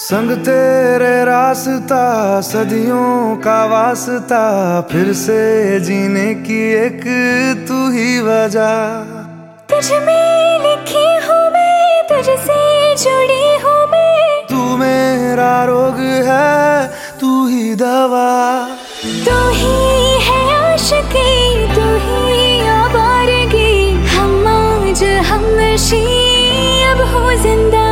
संग तेरे रास्ता सदियों का वास्ता, फिर से जीने की एक तू ही वजह। तुझ में लिखी हूँ मैं, तुझसे जुड़ी हूँ मैं। तू मेरा रोग है, तू ही दवा। तू ही है आशिकी, तू ही आवारगी। हम आज हमनशी अब हो जिंदा।